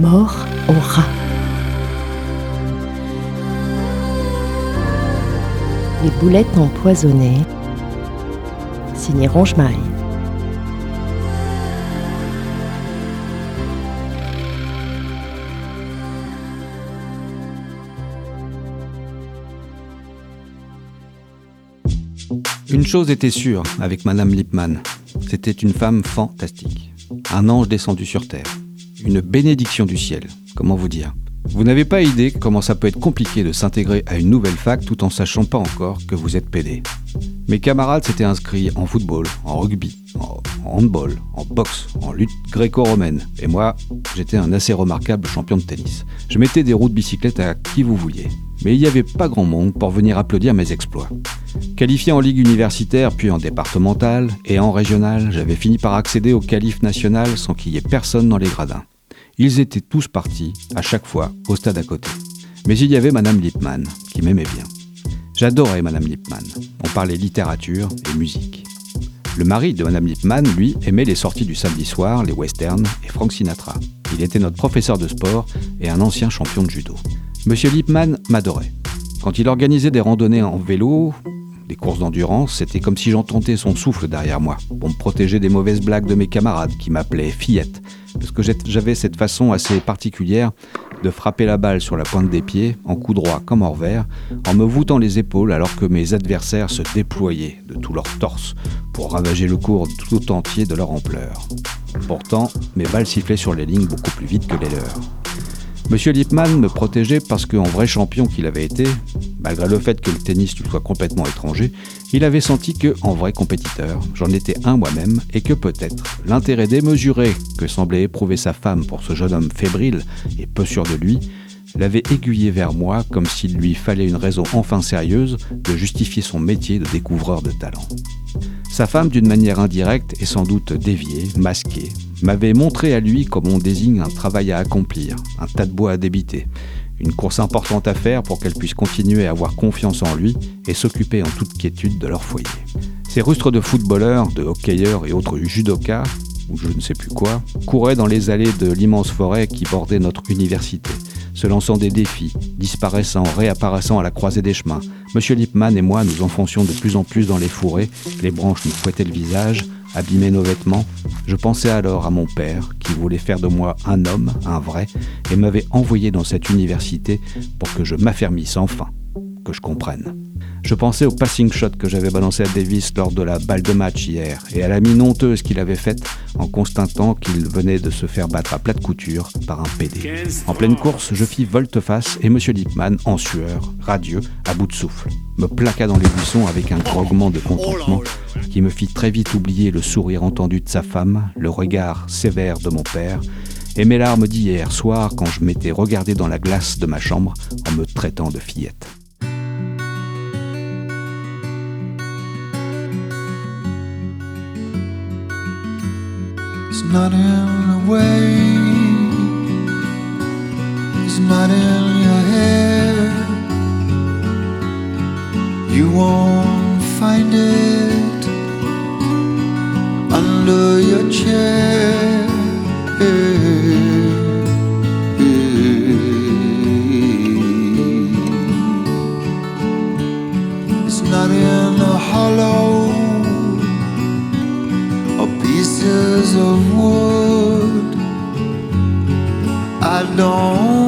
Mort au rat. Les boulettes empoisonnées, signé Ronge-Maille. Une chose était sûre avec Madame Lippmann, c'était une femme fantastique, un ange descendu sur terre, une bénédiction du ciel, comment vous dire. Vous n'avez pas idée comment ça peut être compliqué de s'intégrer à une nouvelle fac tout en sachant pas encore que vous êtes pédé. Mes camarades s'étaient inscrits en football, en rugby, en handball, en boxe, en lutte gréco-romaine. Et moi, j'étais un assez remarquable champion de tennis. Je mettais des roues de bicyclette à qui vous vouliez. Mais il n'y avait pas grand monde pour venir applaudir mes exploits. Qualifié en ligue universitaire, puis en départementale et en régionale, j'avais fini par accéder au qualif national sans qu'il y ait personne dans les gradins. Ils étaient tous partis, à chaque fois, au stade à côté. Mais il y avait Madame Lippmann, qui m'aimait bien. J'adorais Madame Lippmann. On parlait littérature et musique. Le mari de Madame Lippmann, lui, aimait les sorties du samedi soir, les westerns et Frank Sinatra. Il était notre professeur de sport et un ancien champion de judo. Monsieur Lippmann m'adorait. Quand il organisait des randonnées en vélo, des courses d'endurance, c'était comme si j'entendais son souffle derrière moi, pour me protéger des mauvaises blagues de mes camarades qui m'appelaient fillette, parce que j'avais cette façon assez particulière de frapper la balle sur la pointe des pieds, en coup droit comme en revers, en me voûtant les épaules alors que mes adversaires se déployaient de tout leur torse pour ravager le cours tout entier de leur ampleur. Pourtant, mes balles sifflaient sur les lignes beaucoup plus vite que les leurs. Monsieur Lippmann me protégeait parce qu'en vrai champion qu'il avait été, malgré le fait que le tennis lui soit complètement étranger, il avait senti qu'en vrai compétiteur, j'en étais un moi-même et que peut-être l'intérêt démesuré que semblait éprouver sa femme pour ce jeune homme fébrile et peu sûr de lui, l'avait aiguillé vers moi comme s'il lui fallait une raison enfin sérieuse de justifier son métier de découvreur de talent. Sa femme, d'une manière indirecte et sans doute déviée, masquée, m'avait montré à lui comme on désigne un travail à accomplir, un tas de bois à débiter, une course importante à faire pour qu'elle puisse continuer à avoir confiance en lui et s'occuper en toute quiétude de leur foyer. Ces rustres de footballeurs, de hockeyeurs et autres judokas, ou je ne sais plus quoi, couraient dans les allées de l'immense forêt qui bordait notre université, se lançant des défis, disparaissant, réapparaissant à la croisée des chemins. Monsieur Lippmann et moi nous enfoncions de plus en plus dans les fourrés, les branches nous fouettaient le visage, abîmaient nos vêtements. Je pensais alors à mon père, qui voulait faire de moi un homme, un vrai, et m'avait envoyé dans cette université pour que je m'affermisse enfin, que je comprenne. Je pensais au passing shot que j'avais balancé à Davis lors de la balle de match hier, et à la mine honteuse qu'il avait faite en constatant qu'il venait de se faire battre à plate couture par un PD. En pleine course, je fis volte-face et Monsieur Lippmann, en sueur, radieux, à bout de souffle, me plaqua dans les buissons avec un grognement de contentement qui me fit très vite oublier le sourire entendu de sa femme, le regard sévère de mon père, et mes larmes d'hier soir quand je m'étais regardé dans la glace de ma chambre en me traitant de fillette. It's not in the way, it's not in your head. You won't find it under your chair. It's not in the hollow pieces of wood. I don't